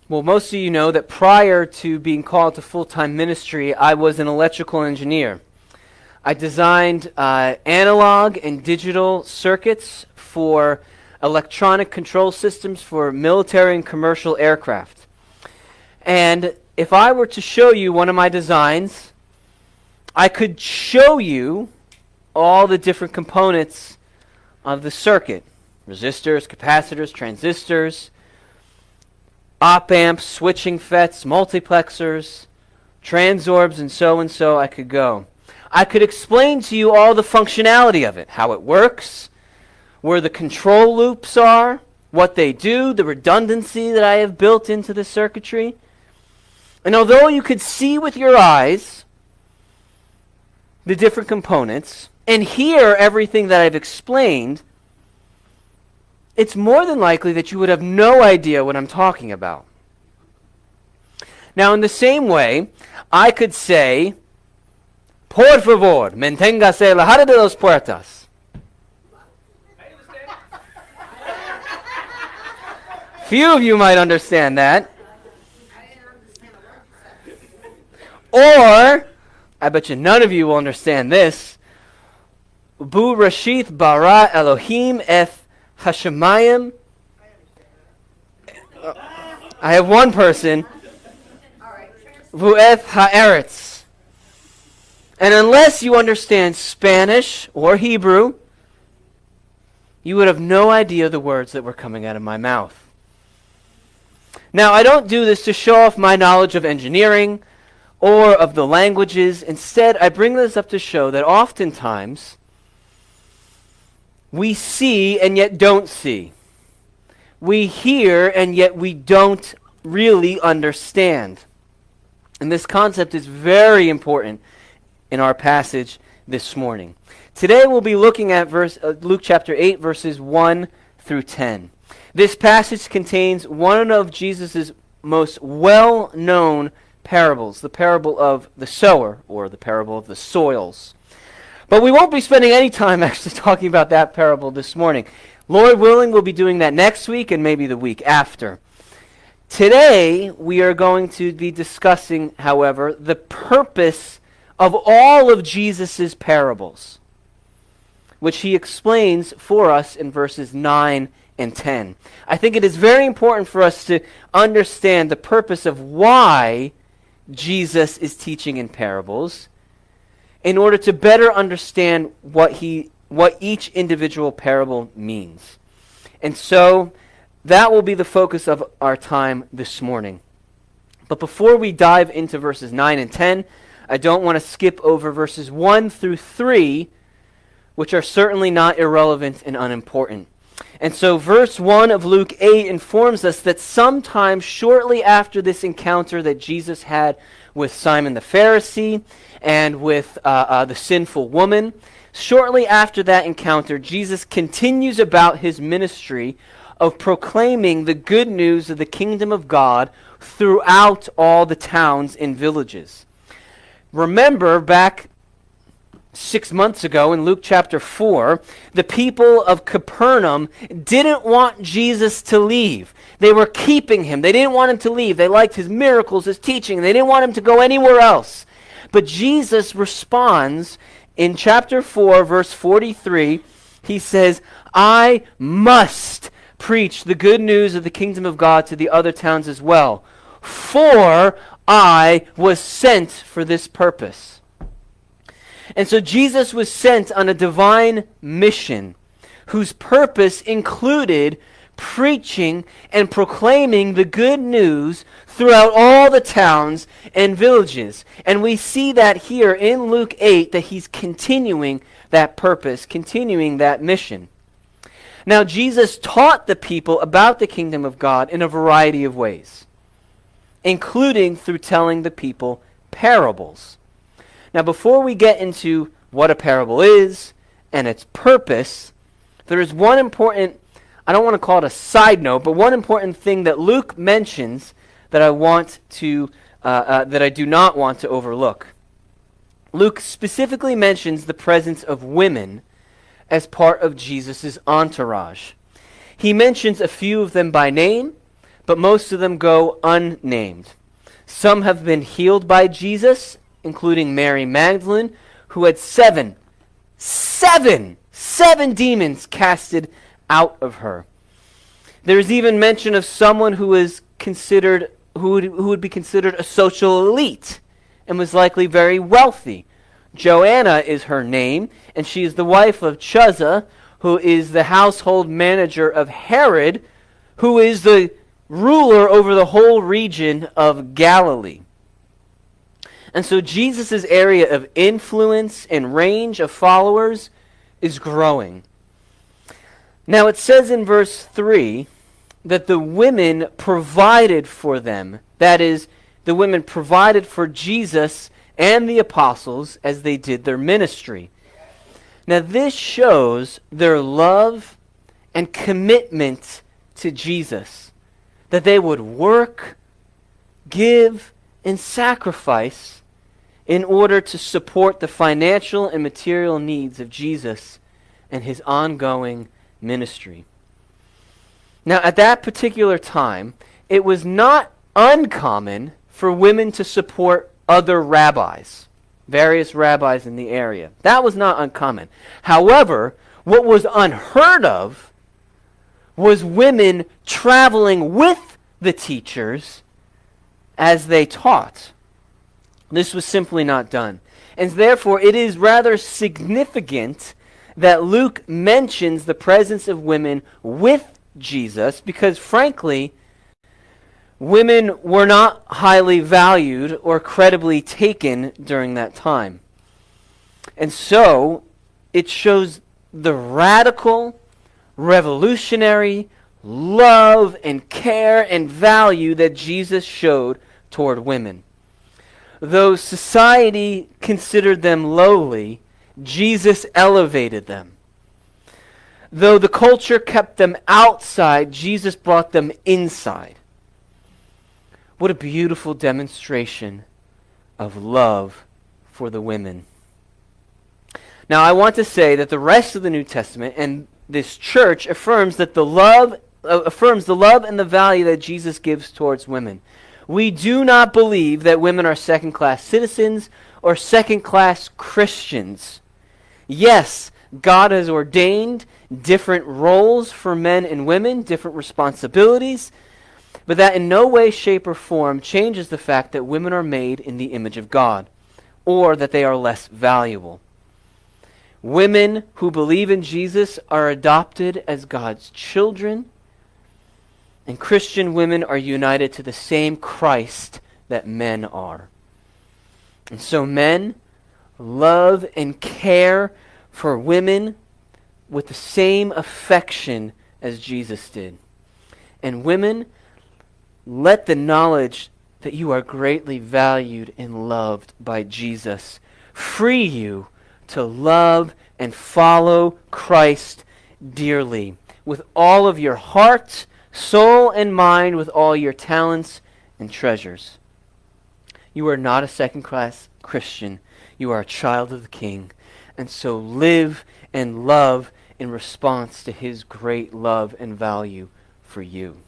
Well, most of you know that prior to being called to full-time ministry, I was an electrical engineer. I designed analog and digital circuits for electronic control systems for military and commercial aircraft. And if I were to show you one of my designs, I could show you all the different components of the circuit. Resistors, capacitors, transistors, op-amps, switching FETs, multiplexers, transorbs, and so I could go. I could explain to you all the functionality of it, how it works, where the control loops are, what they do, the redundancy that I have built into the circuitry. And although you could see with your eyes the different components and hear everything that I've explained, it's more than likely that you would have no idea what I'm talking about. Now, in the same way, I could say, por favor, manténgase alejado de las puertas. Few of you might understand that. Or, I bet you none of you will understand this. Bu Rashith bara Elohim eth Hashemayim. I have one person. Vu'eth ha'eretz. And unless you understand Spanish or Hebrew, you would have no idea the words that were coming out of my mouth. Now, I don't do this to show off my knowledge of engineering or of the languages. Instead, I bring this up to show that oftentimes we see and yet don't see. We hear and yet we don't really understand. And this concept is very important in our passage this morning. Today we'll be looking at Luke chapter 8, verses 1 through 10. This passage contains one of Jesus' most well-known parables, the parable of the sower, or the parable of the soils. But we won't be spending any time actually talking about that parable this morning. Lord willing, we'll be doing that next week and maybe the week after. Today, we are going to be discussing, however, the purpose of all of Jesus' parables, which he explains for us in verses 9 and 10. I think it is very important for us to understand the purpose of why Jesus is teaching in parables, in order to better understand what each individual parable means. And so that will be the focus of our time this morning. But before we dive into verses 9 and 10, I don't want to skip over verses 1 through 3, which are certainly not irrelevant and unimportant. And so verse 1 of Luke 8 informs us that sometime shortly after this encounter that Jesus had with Simon the Pharisee and with the sinful woman, shortly after that encounter, Jesus continues about his ministry of proclaiming the good news of the kingdom of God throughout all the towns and villages. Remember, back 6 months ago in Luke chapter 4, the people of Capernaum didn't want Jesus to leave. They were keeping him. They didn't want him to leave. They liked his miracles, his teaching. They didn't want him to go anywhere else. But Jesus responds in chapter 4, verse 43. He says, I must preach the good news of the kingdom of God to the other towns as well, for I was sent for this purpose. And so Jesus was sent on a divine mission whose purpose included preaching and proclaiming the good news throughout all the towns and villages. And we see that here in Luke 8, that he's continuing that purpose, continuing that mission. Now, Jesus taught the people about the kingdom of God in a variety of ways, including through telling the people parables. Now, before we get into what a parable is and its purpose, there is one important, I don't want to call it a side note, but one important thing that Luke mentions that I do not want to overlook. Luke specifically mentions the presence of women as part of Jesus' entourage. He mentions a few of them by name, but most of them go unnamed. Some have been healed by Jesus, including Mary Magdalene, who had seven demons casted out of her. There is even mention of someone who is considered, who would be considered a social elite and was likely very wealthy. Joanna is her name, and she is the wife of Chuza, who is the household manager of Herod, who is the ruler over the whole region of Galilee. And so Jesus' area of influence and range of followers is growing. Now it says in verse 3 that the women provided for them. That is, the women provided for Jesus and the apostles as they did their ministry. Now this shows their love and commitment to Jesus, that they would work, give, and sacrifice in order to support the financial and material needs of Jesus and his ongoing ministry. Now, at that particular time, it was not uncommon for women to support other rabbis, various rabbis in the area. That was not uncommon. However, what was unheard of was women traveling with the teachers as they taught. This was simply not done. And therefore, it is rather significant that Luke mentions the presence of women with Jesus, because frankly, women were not highly valued or credibly taken during that time. And so, it shows the radical, revolutionary love and care and value that Jesus showed toward women. Though society considered them lowly, Jesus elevated them. Though the culture kept them outside, Jesus brought them inside. What a beautiful demonstration of love for the women. Now, I want to say that the rest of the New Testament and this church affirms the love and the value that Jesus gives towards women. We do not believe that women are second-class citizens or second-class Christians. Yes, God has ordained different roles for men and women, different responsibilities, but that in no way, shape, or form changes the fact that women are made in the image of God, or that they are less valuable. Women who believe in Jesus are adopted as God's children, and Christian women are united to the same Christ that men are. And so men love and care for women with the same affection as Jesus did. And women, let the knowledge that you are greatly valued and loved by Jesus free you to love and follow Christ dearly with all of your heart, soul, and mind, with all your talents and treasures. You are not a second-class Christian. You are a child of the King. And so live and love in response to his great love and value for you.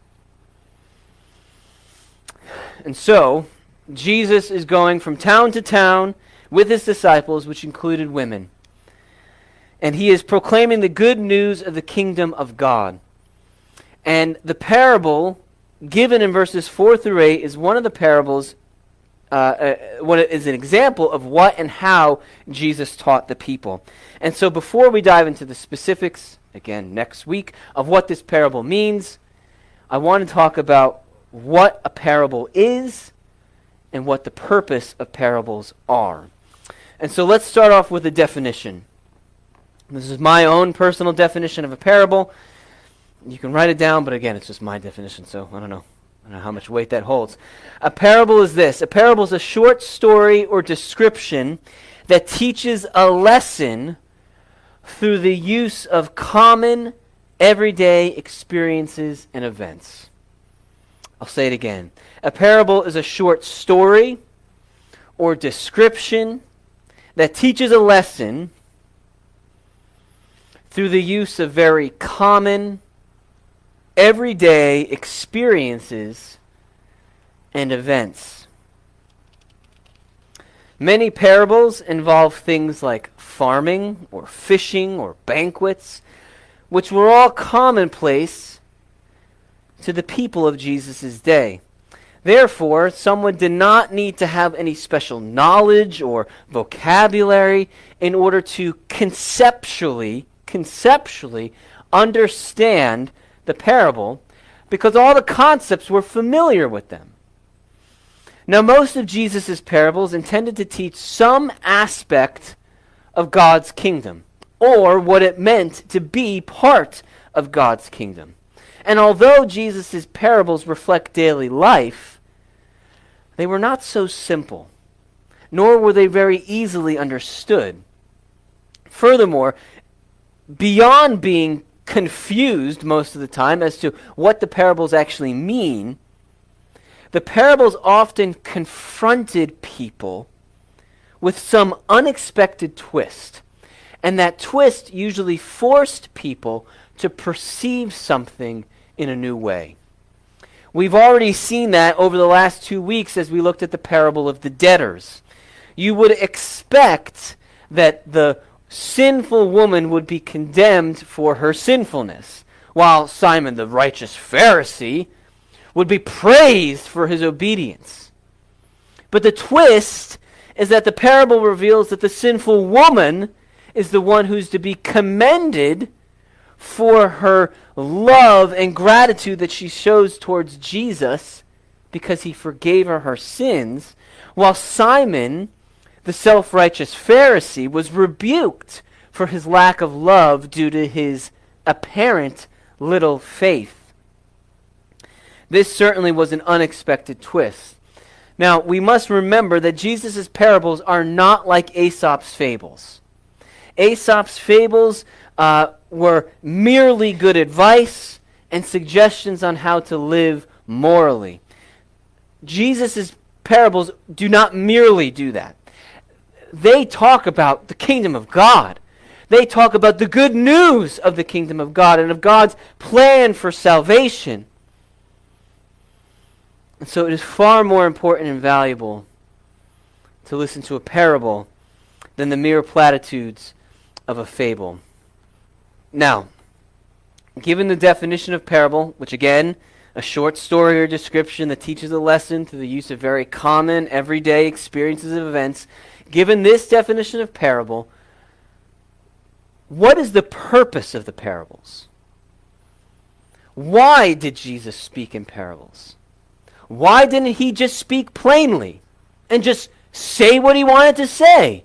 And so, Jesus is going from town to town with his disciples, which included women. And he is proclaiming the good news of the kingdom of God. And the parable given in verses 4 through 8 is one of the parables, is an example of what and how Jesus taught the people. And so before we dive into the specifics, again next week, of what this parable means, I want to talk about what a parable is and what the purpose of parables are. And so let's start off with a definition. This is my own personal definition of a parable. You can write it down, but again, it's just my definition, so I don't know how much weight that holds. A parable is this. A parable is a short story or description that teaches a lesson through the use of common, everyday experiences and events. I'll say it again. A parable is a short story or description that teaches a lesson through the use of very common, everyday experiences and events. Many parables involve things like farming or fishing or banquets, which were all commonplace to the people of Jesus' day. Therefore, someone did not need to have any special knowledge or vocabulary in order to conceptually understand the parable, because all the concepts were familiar with them. Now, most of Jesus' parables intended to teach some aspect of God's kingdom, or what it meant to be part of God's kingdom. And although Jesus' parables reflect daily life, they were not so simple, nor were they very easily understood. Furthermore, beyond being confused most of the time as to what the parables actually mean, the parables often confronted people with some unexpected twist. And that twist usually forced people to perceive something in a new way. We've already seen that over the last 2 weeks as we looked at the parable of the debtors. You would expect that the sinful woman would be condemned for her sinfulness, while Simon the righteous Pharisee would be praised for his obedience. But the twist is that the parable reveals that the sinful woman is the one who's to be commended for her love and gratitude that she shows towards Jesus because he forgave her sins, while Simon, the self-righteous Pharisee, was rebuked for his lack of love due to his apparent little faith. This certainly was an unexpected twist. Now, we must remember that Jesus' parables are not like Aesop's fables. Aesop's fables were merely good advice and suggestions on how to live morally. Jesus' parables do not merely do that. They talk about the kingdom of God. They talk about the good news of the kingdom of God and of God's plan for salvation. And so it is far more important and valuable to listen to a parable than the mere platitudes of a fable. Now, given the definition of parable, which again, a short story or description that teaches a lesson through the use of very common, everyday experiences of events, given this definition of parable, what is the purpose of the parables? Why did Jesus speak in parables? Why didn't he just speak plainly and just say what he wanted to say?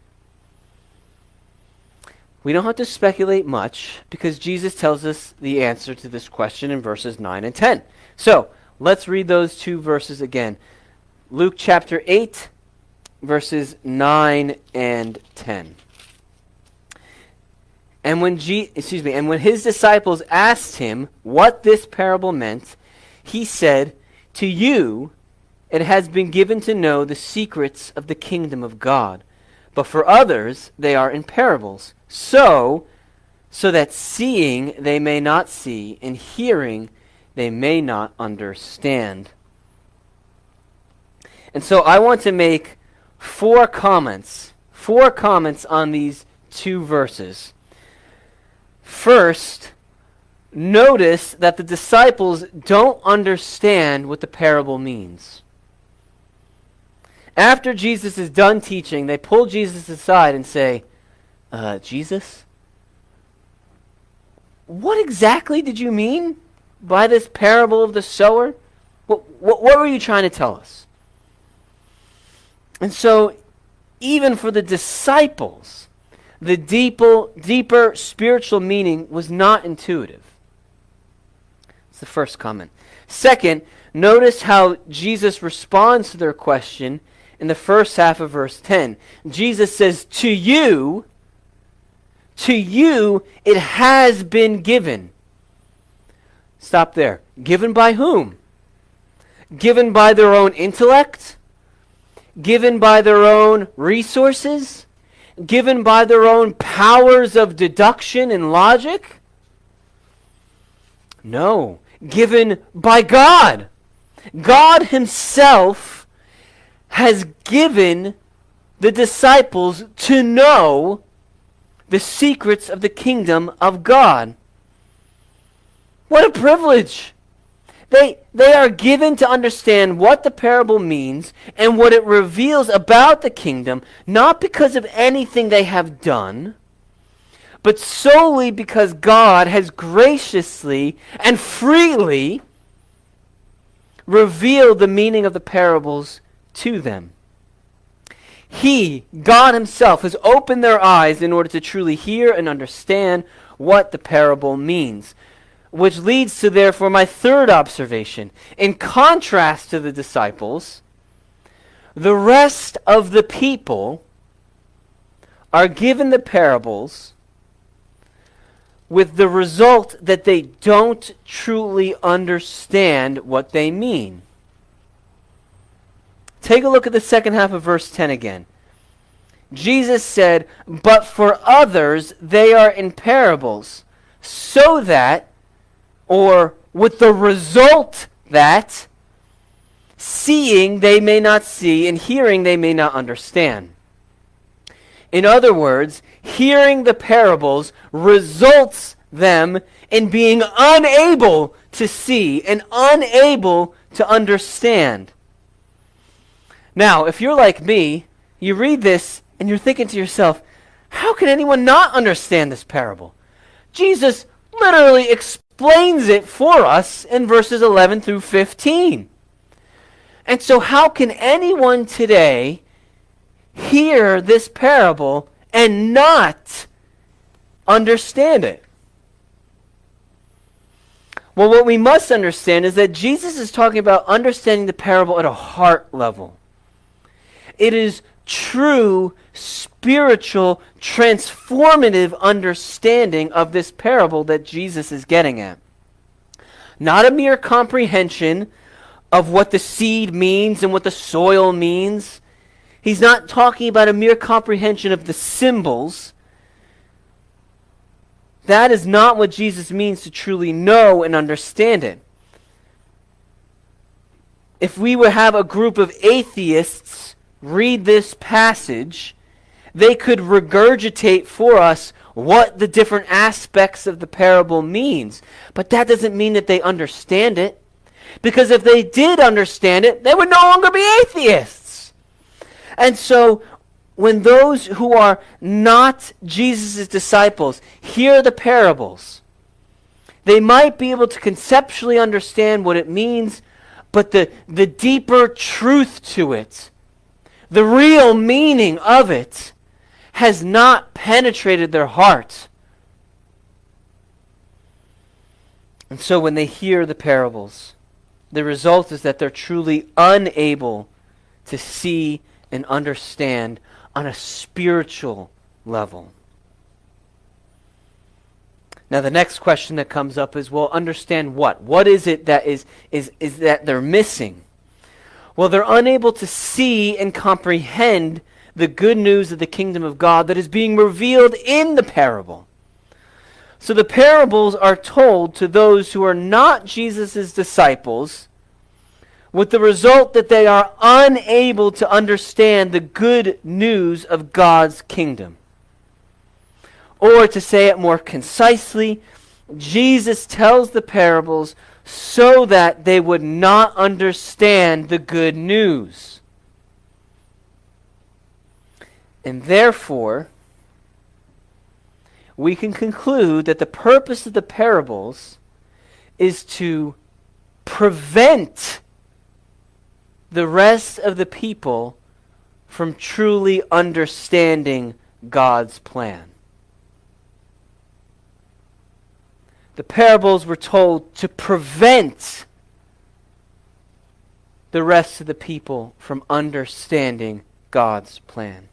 We don't have to speculate much because Jesus tells us the answer to this question in verses 9 and 10. So, let's read those two verses again. Luke chapter 8, verses 9 and 10. And when his disciples asked him what this parable meant, he said, "To you it has been given to know the secrets of the kingdom of God, but for others they are in parables, so that seeing they may not see, and hearing they may not understand." And so I want to make four comments on these two verses. First, notice that the disciples don't understand what the parable means. After Jesus is done teaching, they pull Jesus aside and say, Jesus, what exactly did you mean by this parable of the sower? What were you trying to tell us? And so, even for the disciples, the deeper spiritual meaning was not intuitive. That's the first comment. Second, notice how Jesus responds to their question in the first half of verse 10. Jesus says, to you it has been given. Stop there. Given by whom? Given by their own intellect? Given by their own resources? Given by their own powers of deduction and logic? No, given by God. God himself has given the disciples to know the secrets of the kingdom of God. What a privilege! They are given to understand what the parable means and what it reveals about the kingdom, not because of anything they have done, but solely because God has graciously and freely revealed the meaning of the parables to them. He, God himself, has opened their eyes in order to truly hear and understand what the parable means. Which leads to, therefore, my third observation. In contrast to the disciples, the rest of the people are given the parables with the result that they don't truly understand what they mean. Take a look at the second half of verse 10 again. Jesus said, "But for others they are in parables, so that," or with the result that, "seeing they may not see, and hearing they may not understand." In other words, hearing the parables results them in being unable to see and unable to understand. Now, if you're like me, you read this and you're thinking to yourself, how can anyone not understand this parable? Jesus literally explains it for us in verses 11 through 15. And so how can anyone today hear this parable and not understand it? Well, what we must understand is that Jesus is talking about understanding the parable at a heart level. It is true, spiritual, transformative understanding of this parable that Jesus is getting at. Not a mere comprehension of what the seed means and what the soil means. He's not talking about a mere comprehension of the symbols. That is not what Jesus means to truly know and understand it. If we would have a group of atheists read this passage, they could regurgitate for us what the different aspects of the parable means. But that doesn't mean that they understand it. Because if they did understand it, they would no longer be atheists. And so, when those who are not Jesus' disciples hear the parables, they might be able to conceptually understand what it means, but the deeper truth to it, the real meaning of it, has not penetrated their heart. And so when they hear the parables, the result is that they're truly unable to see and understand on a spiritual level. Now the next question that comes up is, well, understand what? What is it that is that they're missing? Well, they're unable to see and comprehend the good news of the kingdom of God that is being revealed in the parable. So the parables are told to those who are not Jesus' disciples, with the result that they are unable to understand the good news of God's kingdom. Or to say it more concisely, Jesus tells the parables so that they would not understand the good news. And therefore, we can conclude that the purpose of the parables is to prevent the rest of the people from truly understanding God's plan. The parables were told to prevent the rest of the people from understanding God's plan.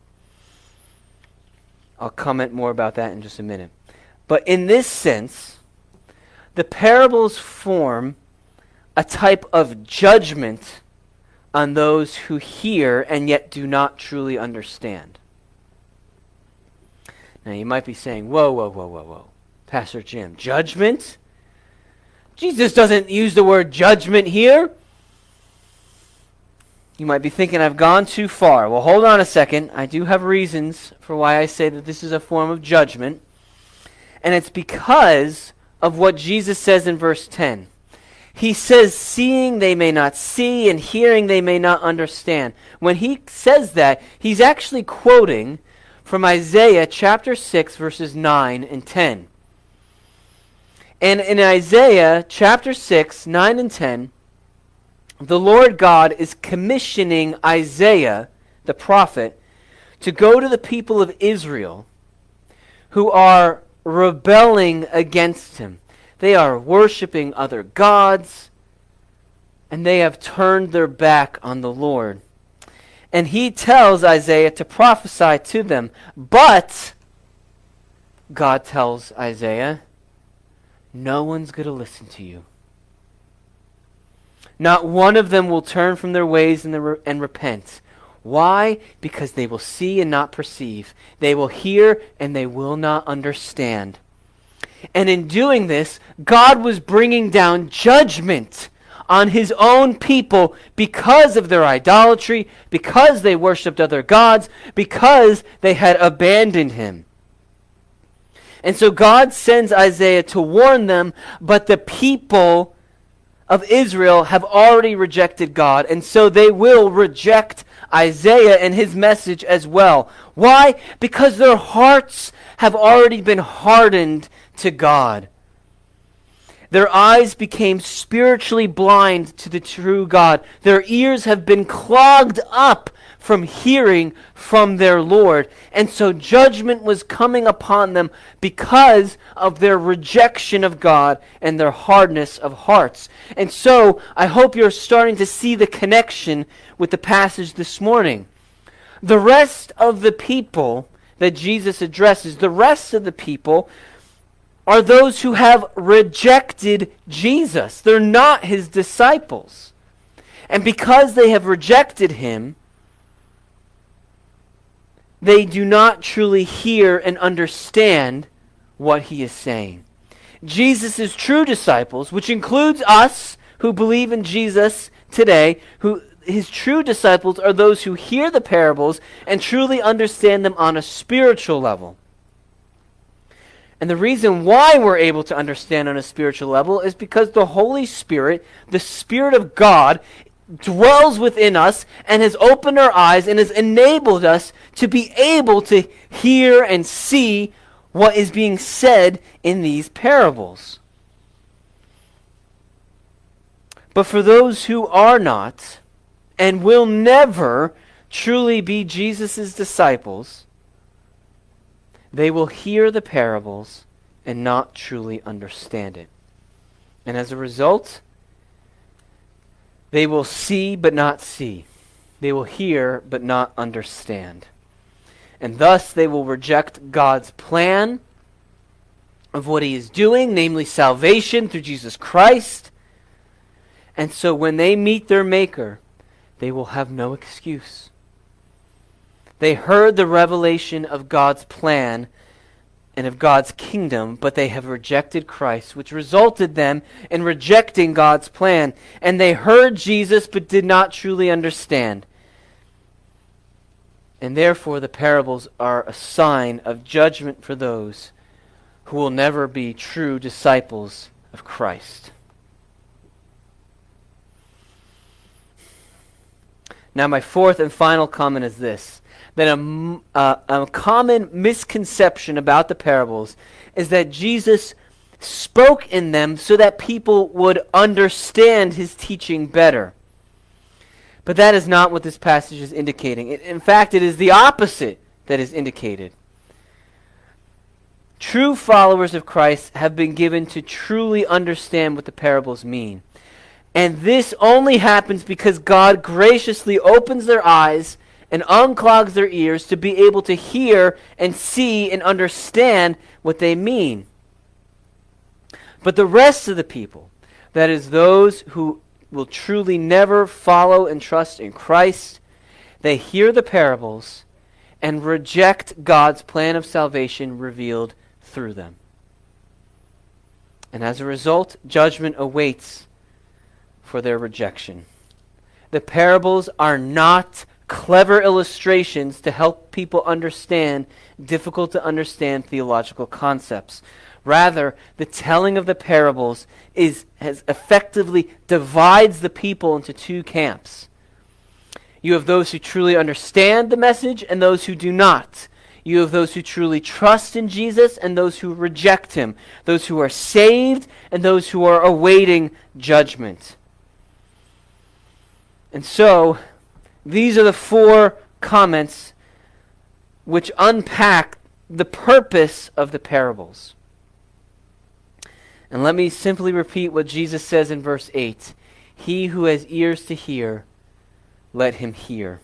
I'll comment more about that in just a minute. But in this sense, the parables form a type of judgment on those who hear and yet do not truly understand. Now you might be saying, whoa, Pastor Jim, judgment? Jesus doesn't use the word judgment here. You might be thinking I've gone too far. Well, hold on a second. I do have reasons for why I say that this is a form of judgment. And it's because of what Jesus says in verse 10. He says, seeing they may not see, and hearing they may not understand. When he says that, he's actually quoting from Isaiah chapter 6, verses 9 and 10. And in Isaiah chapter 6, 9 and 10, the Lord God is commissioning Isaiah, the prophet, to go to the people of Israel who are rebelling against him. They are worshiping other gods, and they have turned their back on the Lord. And he tells Isaiah to prophesy to them. But God tells Isaiah, no one's going to listen to you. Not one of them will turn from their ways and repent. Why? Because they will see and not perceive. They will hear and they will not understand. And in doing this, God was bringing down judgment on his own people because of their idolatry, because they worshipped other gods, because they had abandoned him. And so God sends Isaiah to warn them, but the people of Israel have already rejected God, and so they will reject Isaiah and his message as well. Why? Because their hearts have already been hardened to God. Their eyes became spiritually blind to the true God. Their ears have been clogged up from hearing from their Lord. And so judgment was coming upon them because of their rejection of God and their hardness of hearts. And so I hope you're starting to see the connection with the passage this morning. The rest of the people that Jesus addresses, the rest of the people are those who have rejected Jesus. They're not his disciples. And because they have rejected him, they do not truly hear and understand what he is saying. Jesus' true disciples, which includes us who believe in Jesus today, his true disciples are those who hear the parables and truly understand them on a spiritual level. And the reason why we're able to understand on a spiritual level is because the Holy Spirit, the Spirit of God, dwells within us and has opened our eyes and has enabled us to be able to hear and see what is being said in these parables. But for those who are not and will never truly be Jesus' disciples, they will hear the parables and not truly understand it. And as a result, they will see but not see. They will hear but not understand. And thus they will reject God's plan of what he is doing, namely salvation through Jesus Christ. And so when they meet their Maker, they will have no excuse. They heard the revelation of God's plan and of God's kingdom, but they have rejected Christ, which resulted them in rejecting God's plan. And they heard Jesus but did not truly understand. And therefore the parables are a sign of judgment for those who will never be true disciples of Christ. Now my fourth and final comment is this, that a common misconception about the parables is that Jesus spoke in them so that people would understand his teaching better. But that is not what this passage is indicating. In fact, it is the opposite that is indicated. True followers of Christ have been given to truly understand what the parables mean. And this only happens because God graciously opens their eyes and unclogs their ears to be able to hear and see and understand what they mean. But the rest of the people, that is those who will truly never follow and trust in Christ, they hear the parables and reject God's plan of salvation revealed through them. And as a result, judgment awaits for their rejection. The parables are not clever illustrations to help people understand difficult to understand theological concepts. Rather, the telling of the parables has effectively divides the people into two camps. You have those who truly understand the message and those who do not. You have those who truly trust in Jesus and those who reject him. Those who are saved and those who are awaiting judgment. And so, these are the four comments which unpack the purpose of the parables. And let me simply repeat what Jesus says in verse 8. He who has ears to hear, let him hear.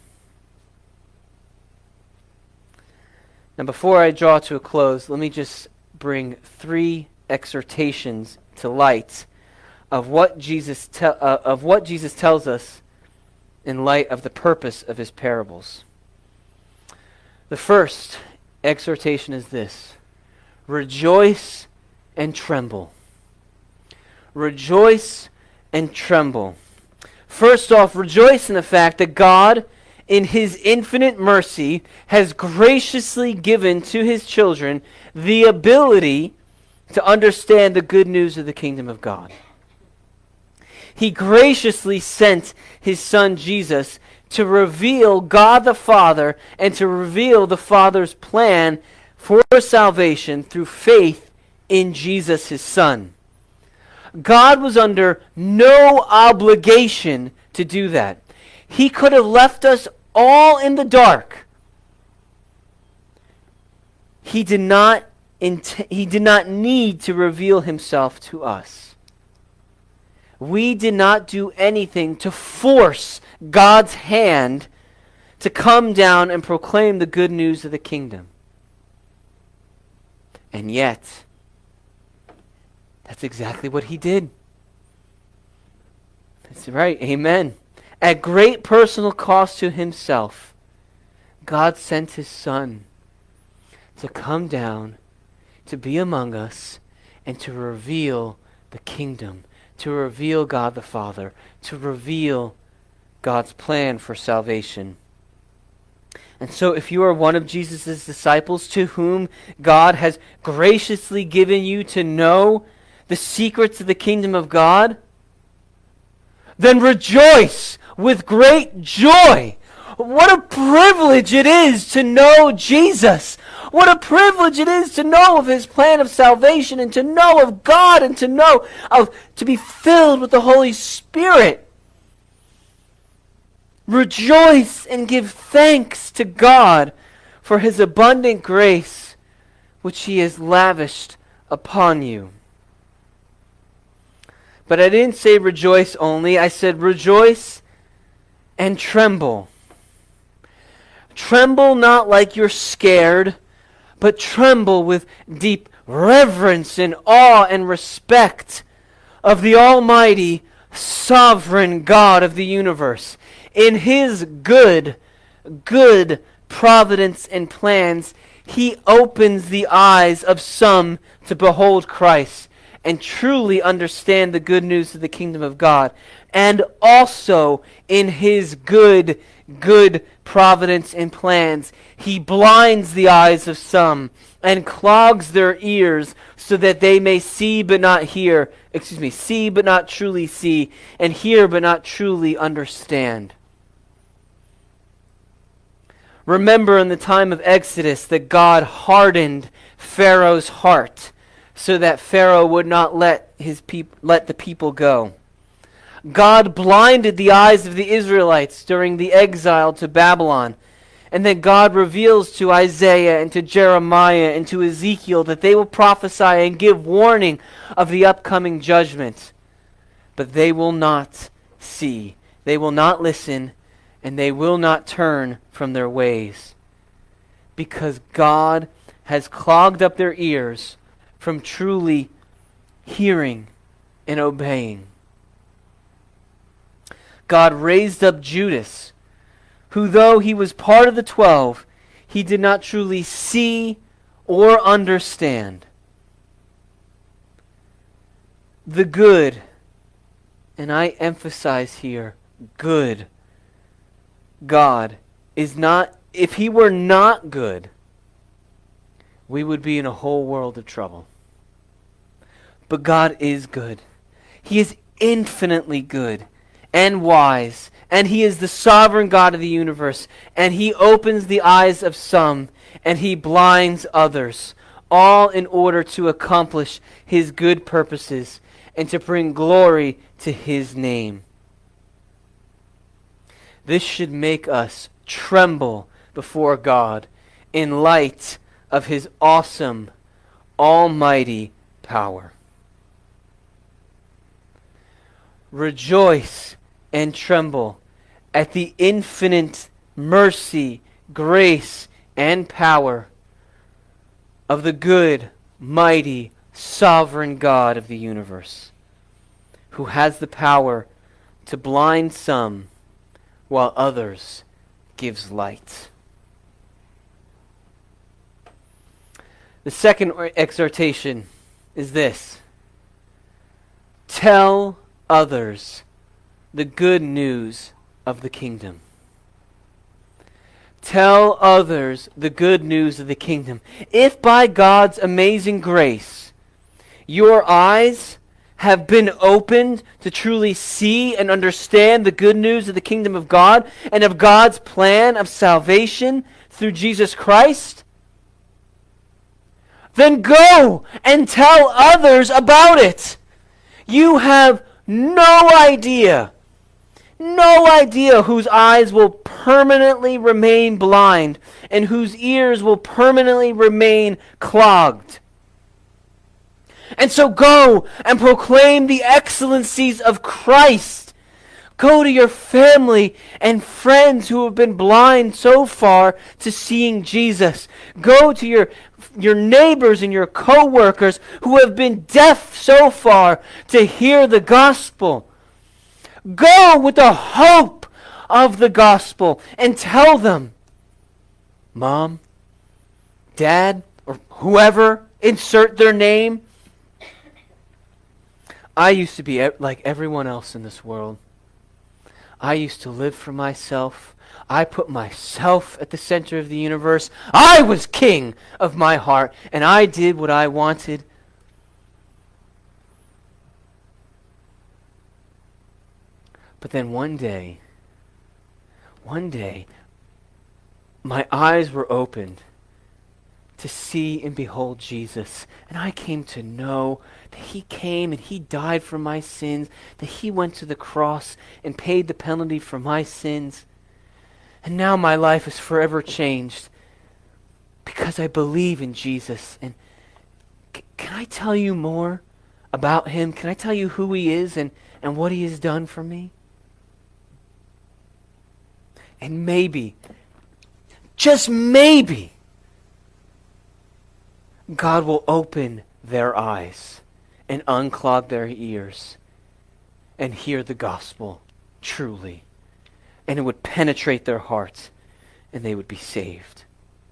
Now before I draw to a close, let me just bring three exhortations to light of what Jesus tells us in light of the purpose of his parables. The first exhortation is this: rejoice and tremble. Rejoice and tremble. First off, rejoice in the fact that God, in his infinite mercy, has graciously given to his children the ability to understand the good news of the kingdom of God. He graciously sent his Son Jesus to reveal God the Father and to reveal the Father's plan for salvation through faith in Jesus his Son. God was under no obligation to do that. He could have left us all in the dark. He did not need to reveal himself to us. We did not do anything to force God's hand to come down and proclaim the good news of the kingdom. And yet, that's exactly what he did. That's right, amen. At great personal cost to himself, God sent his Son to come down, to be among us, and to reveal the kingdom, to reveal God the Father, to reveal God's plan for salvation. And so if you are one of Jesus' disciples to whom God has graciously given you to know the secrets of the kingdom of God, then rejoice with great joy. What a privilege it is to know Jesus. What a privilege it is to know of his plan of salvation and to know of God and to be filled with the Holy Spirit. Rejoice and give thanks to God for his abundant grace which he has lavished upon you. But I didn't say rejoice only. I said rejoice and tremble. Tremble not like you're scared, but tremble with deep reverence and awe and respect of the Almighty, sovereign God of the universe. In his good providence and plans, he opens the eyes of some to behold Christ and truly understand the good news of the kingdom of God. And also in his good providence and plans, he blinds the eyes of some and clogs their ears so that they may see but not hear, see but not truly see, and hear but not truly understand. Remember in the time of Exodus that God hardened Pharaoh's heart so that Pharaoh would not let the people go. God blinded the eyes of the Israelites during the exile to Babylon. And then God reveals to Isaiah and to Jeremiah and to Ezekiel that they will prophesy and give warning of the upcoming judgment. But they will not see. They will not listen. And they will not turn from their ways. Because God has clogged up their ears from truly hearing and obeying. God raised up Judas, who though he was part of the 12, he did not truly see or understand. the good, and I emphasize here, good God is not, if he were not good, we would be in a whole world of trouble. But God is good. He is infinitely good and wise, and he is the sovereign God of the universe, and he opens the eyes of some, and he blinds others, all in order to accomplish his good purposes and to bring glory to his name. This should make us tremble before God in light of his awesome, almighty power. Rejoice and tremble at the infinite mercy, grace, and power of the good, mighty, sovereign God of the universe, who has the power to blind some while others gives light. The second exhortation is this: tell others the good news of the kingdom. Tell others the good news of the kingdom. If by God's amazing grace your eyes have been opened to truly see and understand the good news of the kingdom of God and of God's plan of salvation through Jesus Christ, then go and tell others about it. You have no idea whose eyes will permanently remain blind and whose ears will permanently remain clogged. And so go and proclaim the excellencies of Christ. Go to your family and friends who have been blind so far to seeing Jesus. Go to your neighbors and your co-workers who have been deaf so far to hear the gospel. Go with the hope of the gospel and tell them, Mom, Dad, or whoever, insert their name, I used to be like everyone else in this world. I used to live for myself. I put myself at the center of the universe. I was king of my heart, and I did what I wanted. But then one day, my eyes were opened to see and behold Jesus. And I came to know that he came and he died for my sins, that he went to the cross and paid the penalty for my sins. And now my life is forever changed because I believe in Jesus. And can I tell you more about him? Can I tell you who he is and what he has done for me? And maybe, just maybe, God will open their eyes and unclog their ears and hear the gospel truly. And it would penetrate their hearts and they would be saved.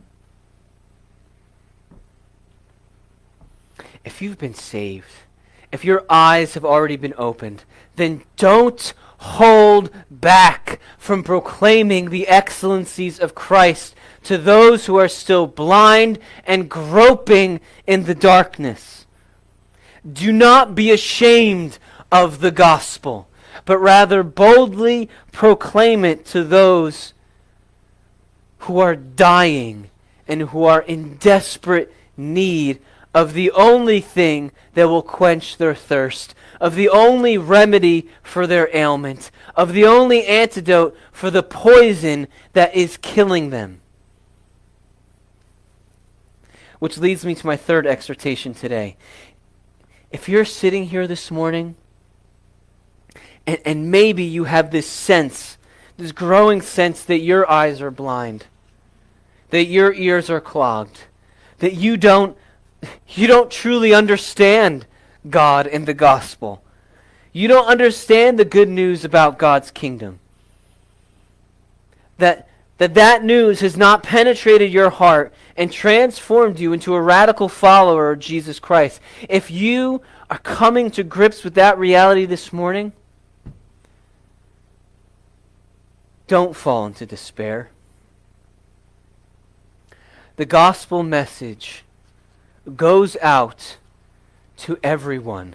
If you've been saved, if your eyes have already been opened, then don't hold back from proclaiming the excellencies of Christ to those who are still blind and groping in the darkness. Do not be ashamed of the gospel, but rather boldly proclaim it to those who are dying and who are in desperate need of the only thing that will quench their thirst, of the only remedy for their ailment, of the only antidote for the poison that is killing them. Which leads me to my third exhortation today. If you're sitting here this morning, and maybe you have this sense, this growing sense that your eyes are blind, that your ears are clogged, that you don't truly understand God and the gospel. You don't understand the good news about God's kingdom. That news has not penetrated your heart and transformed you into a radical follower of Jesus Christ. If you are coming to grips with that reality this morning, don't fall into despair. The gospel message goes out to everyone.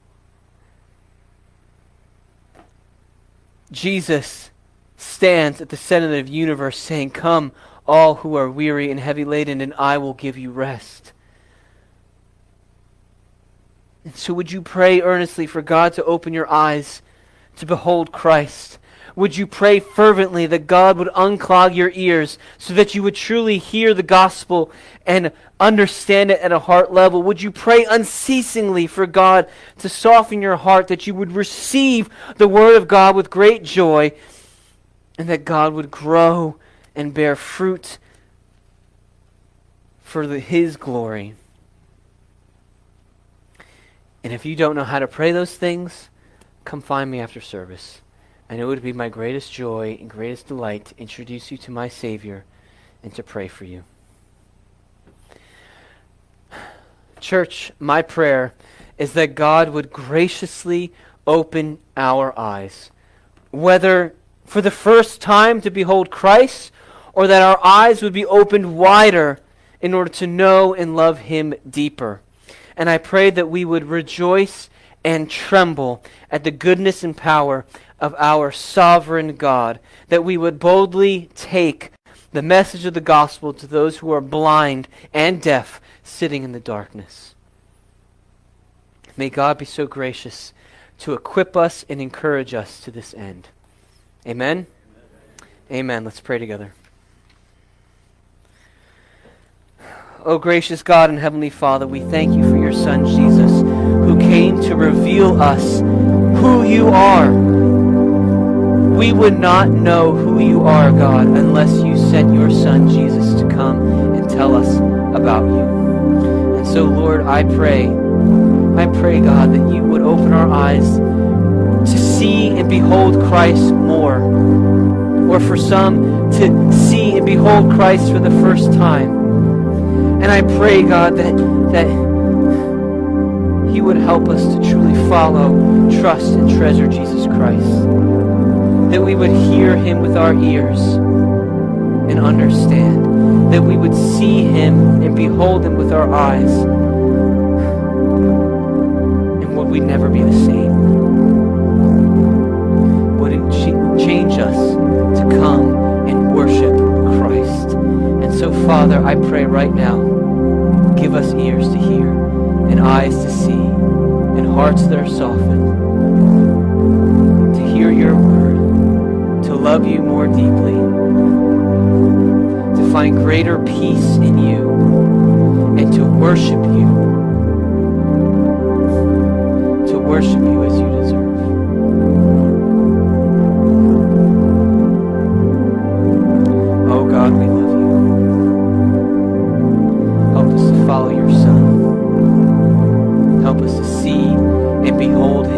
Jesus stands at the center of the universe saying, "Come, all who are weary and heavy laden, and I will give you rest." And so would you pray earnestly for God to open your eyes to behold Christ? Would you pray fervently that God would unclog your ears so that you would truly hear the gospel and understand it at a heart level? Would you pray unceasingly for God to soften your heart, that you would receive the word of God with great joy, and that God would grow and bear fruit for His glory? And if you don't know how to pray those things, come find me after service. And it would be my greatest joy and greatest delight to introduce you to my Savior and to pray for you. Church, my prayer is that God would graciously open our eyes, whether for the first time to behold Christ, or that our eyes would be opened wider in order to know and love Him deeper. And I pray that we would rejoice and tremble at the goodness and power of our sovereign God, that we would boldly take the message of the gospel to those who are blind and deaf, sitting in the darkness. May God be so gracious to equip us and encourage us to this end. Amen? Amen. Let's pray together. Oh, gracious God and Heavenly Father, we thank you for your Son, Jesus, who came to reveal us who you are. We would not know who you are, God, unless you sent your Son, Jesus, to come and tell us about you. And so, Lord, I pray, God, that you would open our eyes to see and behold Christ more, or for some to see and behold Christ for the first time. And I pray, God, that He would help us to truly follow, trust, and treasure Jesus Christ. That we would hear Him with our ears and understand. That we would see Him and behold Him with our eyes. And would we never be the same? Would it change us to come and worship Christ? And so, Father, I pray right now, give us ears to hear and eyes to see and hearts that are softened to hear your word, to love you more deeply, to find greater peace in you, and to worship you as you deserve. Oh God, we love you. Help us to follow your Son. Help us to see and behold